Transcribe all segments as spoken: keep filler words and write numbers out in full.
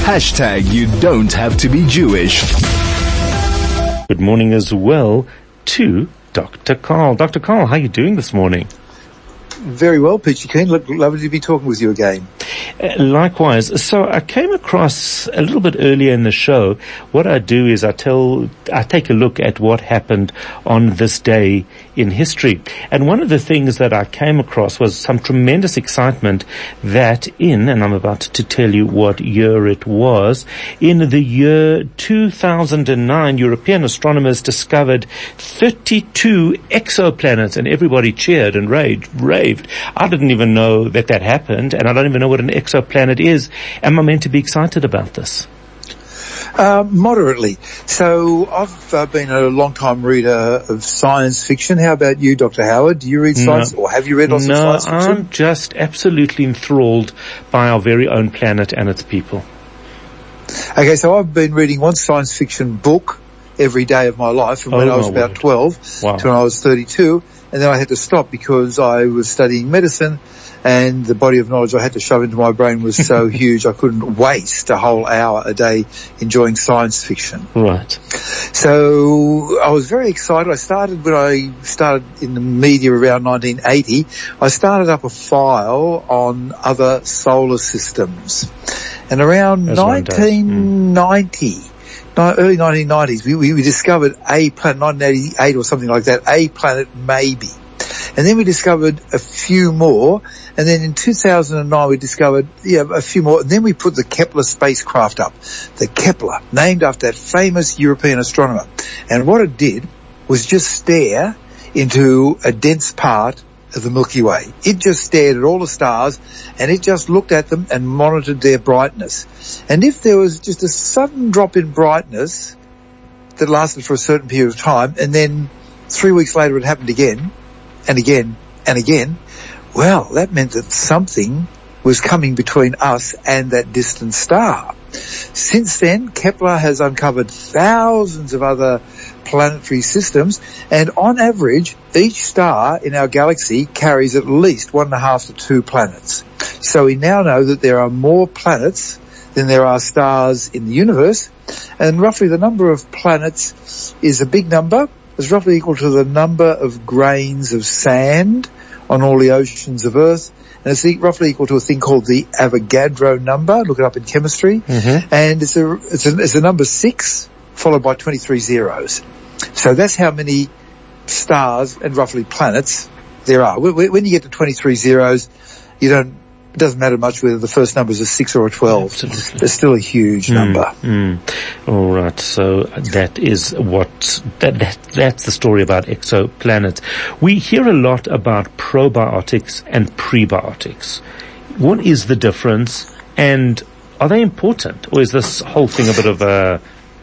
Hashtag you don't have to be Jewish. Good morning as well to Doctor Carl. Doctor Carl, how are you doing this morning? Very well, Peachy Keen. Look, lovely to be talking with you again. Uh, likewise. So I came across a little bit earlier in the show. What I do is I tell, I take a look at what happened on this day in history. And one of the things that I came across was some tremendous excitement that in, and I'm about to tell you what year it was, in the year two thousand nine, European astronomers discovered thirty-two exoplanets, and everybody cheered and raved, raved. I didn't even know that that happened, and I don't even know what an exoplanet is. Am I meant to be excited about this? Uh, moderately. So I've uh, been a long-time reader of science fiction. How about you, Doctor Howard? Do you read science, no. or have you read lots no, of science fiction? No, I'm just absolutely enthralled by our very own planet and its people. Okay, so I've been reading one science fiction book every day of my life from oh, when I was about word. twelve wow. to when I was thirty-two, and then I had to stop because I was studying medicine, and the body of knowledge I had to shove into my brain was so huge I couldn't waste a whole hour a day enjoying science fiction. Right. So I was very excited. I started when I started in the media around nineteen eighty. I started up a file on other solar systems. And around As nineteen ninety, mm. early nineteen nineties, we, we discovered a planet, nineteen eighty-eight or something like that, a planet maybe. And then we discovered a few more, and then in two thousand nine we discovered, yeah, a few more, and then we put the Kepler spacecraft up. The Kepler, named after that famous European astronomer. And what it did was just stare into a dense part of the Milky Way. It just stared at all the stars, and it just looked at them and monitored their brightness. And if there was just a sudden drop in brightness that lasted for a certain period of time, and then three weeks later it happened again, and again, and again, well, that meant that something was coming between us and that distant star. Since then, Kepler has uncovered thousands of other planetary systems, and on average, each star in our galaxy carries at least one and a half to two planets. So we now know that there are more planets than there are stars in the universe, and roughly the number of planets is a big number. It's roughly equal to the number of grains of sand on all the oceans of Earth. And it's roughly equal to a thing called the Avogadro number. Look it up in chemistry. Mm-hmm. And it's a, it's a, it's a number six followed by twenty-three zeros. So that's how many stars and roughly planets there are. When you get to twenty-three zeros, you don't, it doesn't matter much whether the first number is a six or a twelve. Absolutely. It's still a huge mm, number. Mm. All right. So that is what, that, that, that's the story about exoplanets. We hear a lot about probiotics and prebiotics. What is the difference, and are they important, or is this whole thing a bit of a,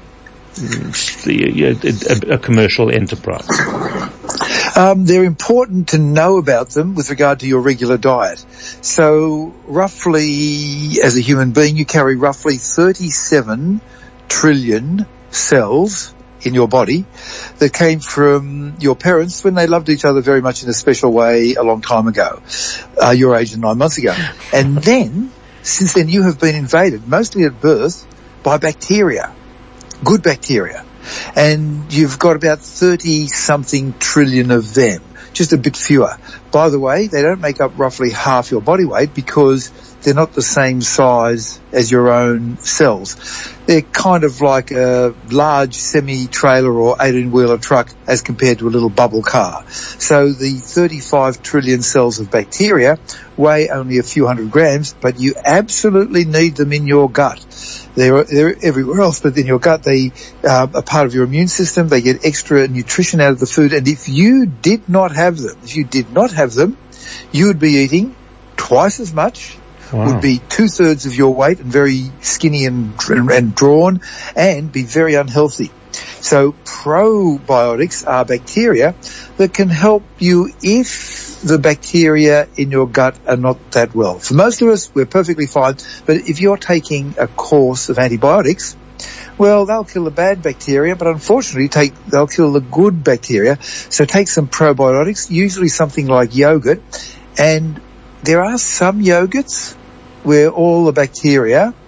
a, a, a commercial enterprise? Um, they're important to know about them with regard to your regular diet. So roughly, as a human being, you carry roughly thirty-seven trillion cells in your body that came from your parents when they loved each other very much in a special way a long time ago, uh, your age and nine months ago. And then, since then, you have been invaded, mostly at birth, by bacteria, good bacteria. And you've got about thirty-something trillion of them, just a bit fewer. By the way, they don't make up roughly half your body weight because they're not the same size as your own cells. They're kind of like a large semi-trailer or eighteen-wheeler truck as compared to a little bubble car. So the thirty-five trillion cells of bacteria weigh only a few hundred grams, but you absolutely need them in your gut. They're, they're everywhere else, but in your gut they uh, are part of your immune system. They get extra nutrition out of the food, and if you did not have them, if you did not have them, you would be eating twice as much, wow. would be two-thirds of your weight and very skinny and, and drawn, and be very unhealthy. So probiotics are bacteria that can help you if the bacteria in your gut are not that well. For most of us, we're perfectly fine, but if you're taking a course of antibiotics, well, they'll kill the bad bacteria, but unfortunately take, they'll kill the good bacteria. So take some probiotics, usually something like yogurt, and there are some yogurts where all the bacteria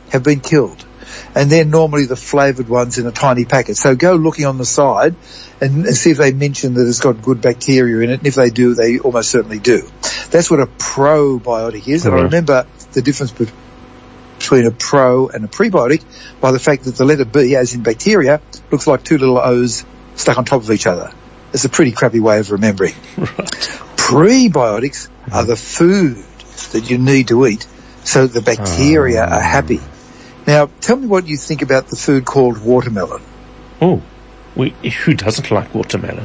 have been killed. And they're normally the flavoured ones in a tiny packet. So go looking on the side and, and see if they mention that it's got good bacteria in it. And if they do, they almost certainly do. That's what a probiotic is. And Right. I remember the difference be- between a pro and a prebiotic by the fact that the letter B, as in bacteria, looks like two little O's stuck on top of each other. It's a pretty crappy way of remembering. Right. Prebiotics are the food that you need to eat so the bacteria Oh. are happy. Now, tell me what you think about the food called watermelon. Oh, we, who doesn't like watermelon?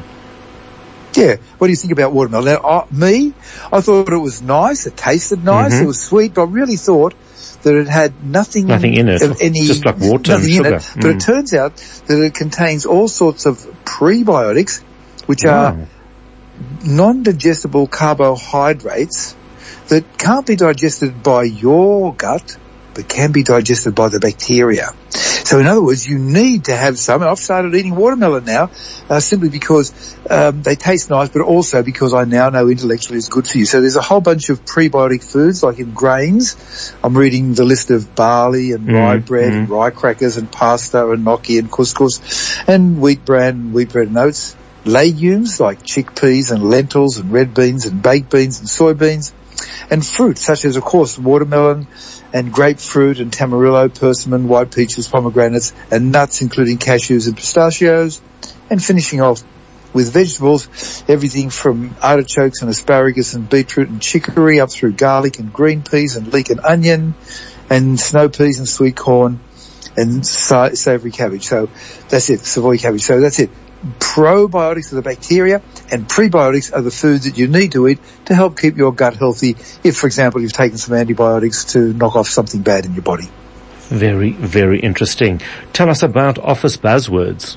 Yeah, what do you think about watermelon? Now, uh, me, I thought it was nice. It tasted nice. Mm-hmm. It was sweet, but I really thought that it had nothing, Nothing in it. of any, Just like water and nothing in sugar. it. But it Mm. turns out that it contains all sorts of prebiotics, which are Wow. non-digestible carbohydrates that can't be digested by your gut, but can be digested by the bacteria. So in other words, you need to have some, and I've started eating watermelon now, uh, simply because um, they taste nice, but also because I now know intellectually it's good for you. So there's a whole bunch of prebiotic foods, like in grains. I'm reading the list of barley and Mm, rye bread mm. and rye crackers and pasta and gnocchi and couscous and wheat bran and wheat bread and oats. Legumes like chickpeas and lentils and red beans and baked beans and soybeans. And fruit such as, of course, watermelon and grapefruit and tamarillo, persimmon, white peaches, pomegranates, and nuts including cashews and pistachios. And finishing off with vegetables, everything from artichokes and asparagus and beetroot and chicory up through garlic and green peas and leek and onion and snow peas and sweet corn and sa- savoury cabbage. So that's it, Savoy cabbage. So that's it. Probiotics are the bacteria and prebiotics are the foods that you need to eat to help keep your gut healthy if, for example, you've taken some antibiotics to knock off something bad in your body. Very, very interesting. Tell us about office buzzwords.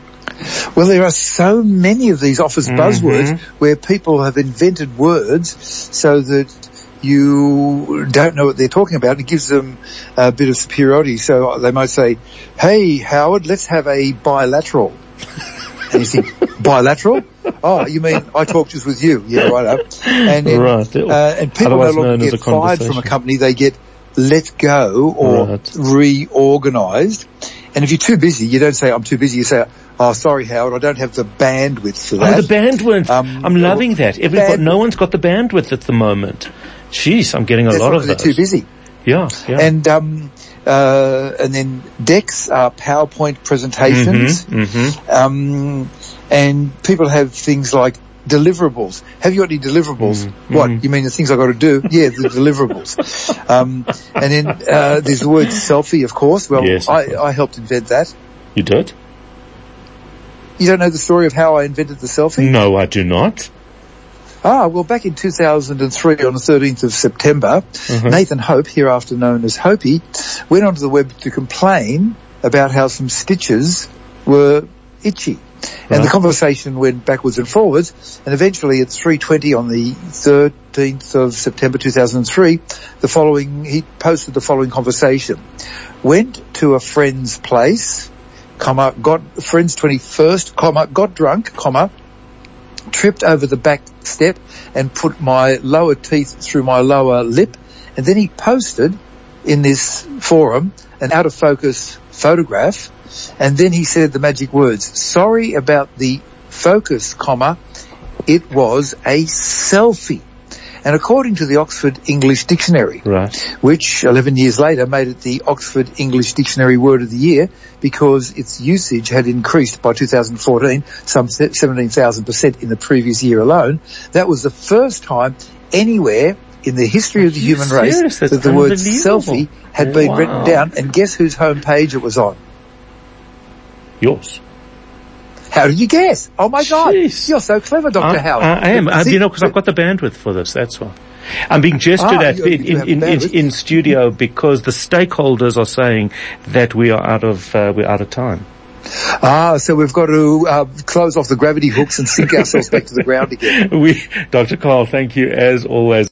Well, there are so many of these office Mm-hmm. buzzwords where people have invented words so that you don't know what they're talking about. It gives them a bit of superiority. So they might say, "Hey, Howard, let's have a bilateral." And you think, bilateral? Oh, you mean I talk just with you? Yeah, right. And then, Right. uh, and people no Otherwise known longer as get a fired from a conversation. company; they get let go or Right. reorganised. And if you're too busy, you don't say I'm too busy. You say, "Oh, sorry, Howard, I don't have the bandwidth for that." Oh, the bandwidth. Um, I'm loving that. Everybody, bandwidth. no one's got the bandwidth at the moment. Jeez, I'm getting a That's lot right, of they're those. too busy. Yeah, yeah. And um, uh, and then decks are PowerPoint presentations. Mm-hmm, mm-hmm. Um, and people have things like deliverables. Have you got any deliverables? Mm-hmm. What? You mean the things I got to do? Yeah, the deliverables. Um, and then uh, there's the word selfie, of course. Well, Yes, of I, course. I helped invent that. You did? You don't know the story of how I invented the selfie? No, I do not. Ah, well, back in two thousand three, on the thirteenth of September, Mm-hmm. Nathan Hope, hereafter known as Hopi, went onto the web to complain about how some stitches were itchy. And the Right. conversation went backwards and forwards, and eventually at three twenty on the thirteenth of September two thousand three, the following, he posted the following conversation. Went to a friend's place, comma, got, friend's twenty-first, comma, got drunk, comma, tripped over the back step and put my lower teeth through my lower lip. And then he posted in this forum an out of focus photograph. And then he said the magic words, "Sorry about the focus, comma, it was a selfie." And according to the Oxford English Dictionary, Right. which eleven years later made it the Oxford English Dictionary Word of the Year because its usage had increased by two thousand fourteen, some seventeen thousand percent in the previous year alone, that was the first time anywhere in the history of the Are you human serious? race That's that the word unbelievable. selfie had been Wow. written down. And guess whose homepage it was on? Yours. How did you guess? Oh my God. Jeez. You're so clever, Doctor I, Howard. I am. I, See- you know, because I've got the bandwidth for this, that's why. I'm being gestured Ah, at you- in, you have in, in, bandwidth. in studio because the stakeholders are saying that we are out of, uh, we're out of time. Ah, so we've got to uh, close off the gravity hooks and sink ourselves back to the ground again. We, Doctor Carl, thank you as always.